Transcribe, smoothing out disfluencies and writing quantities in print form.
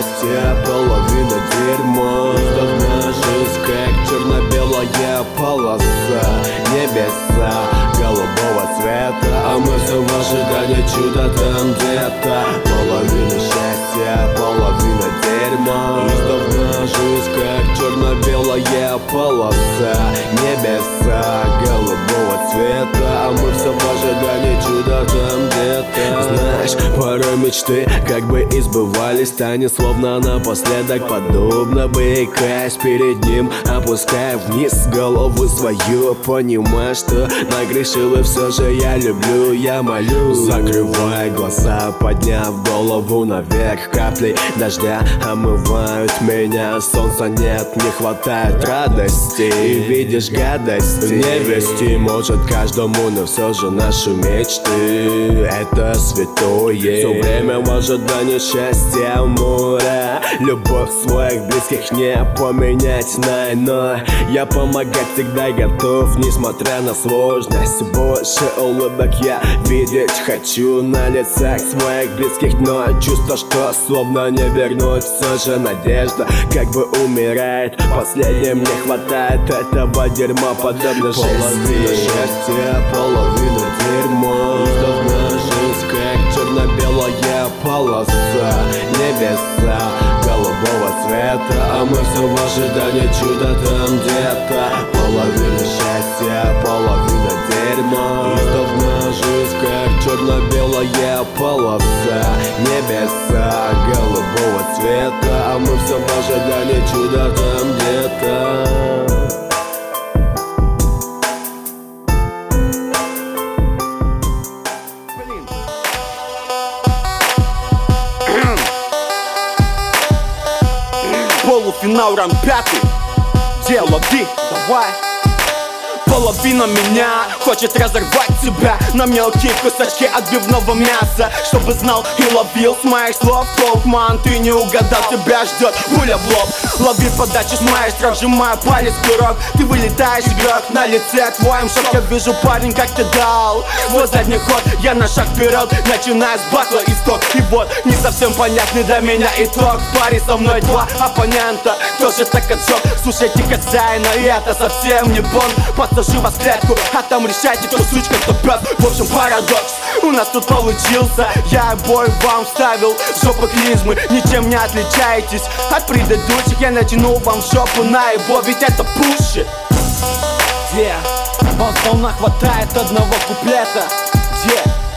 счастья, половина дерьма. Давно жизнь как черно-белая полоса, небеса голубого цвета, а мы все в ожидании чуда там где-то. Половина счастья, половина дерьма. Давно жизнь как черно-белая полоса, небеса голубого цвета, а мы все в ожидании чуда там где-то. Знаешь, порой мечты как бы избывались, станет словно напоследок, подобно байкаясь перед ним, опуская вниз голову свою, понимая, что нагрешил, и все же я люблю, я молю. Закрывая глаза, подняв голову наверх, капли дождя омывают меня. Солнца нет, не хватает радости, и видишь гадости не вести может каждому, но все же наши мечты — это святое. Все время в ожидании счастья моря, любовь своих близких не поменять на иное. Я помогать всегда готов, несмотря на сложность. Больше улыбок я видеть хочу на лицах своих близких, но чувство, что словно не вернуть, все же надежда как бы умирает. Последним не хватает этого дерьма, подобно жизни. Половина счастья, половина дерьма. Давно жизнь как черно-белая полоса, небеса голубого цвета, а мы все в ожидании чуда там где-то. Половина счастья, половина дерьма. Давно жизнь как черно-белая полоса, небеса голубого цвета, а мы все в ожидании чуда там где-то. Полуфинал, раунд 5. Дело ты, давай. Половина меня хочет разорвать тебя на мелкие кусочки отбивного мяса, чтобы знал и ловил с моих слов толк. Ман, ты не угадал, тебя ждет пуля в лоб. Лови подачу с моих строк, сжимаю палец в курок. Ты вылетаешь, игрок, на лице твоем шок. Я вижу, парень, как ты дал свой задний ход. Я на шаг вперед, начиная с батла исток. И вот, не совсем понятный для меня итог. В паре со мной два оппонента, кто же так отжег? Слушайте хозяина, и это совсем не бон. Посажу вас в клетку, а там решайте, кто сучка, кто пёс. В общем, парадокс у нас тут получился. Я бой вам вставил в жопу клизмы. Ничем не отличаетесь от предыдущих. Я натянул вам в жопу на его, ведь это пушит. Где? Волна хватает одного куплета. Где?